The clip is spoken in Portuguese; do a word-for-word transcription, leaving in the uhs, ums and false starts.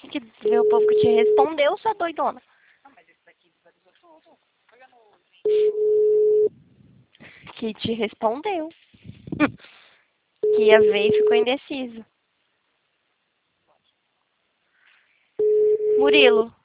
Tem que ver o povo que te respondeu, sua doidona. Que te respondeu. Que ia ver e ficou indeciso. Murilo.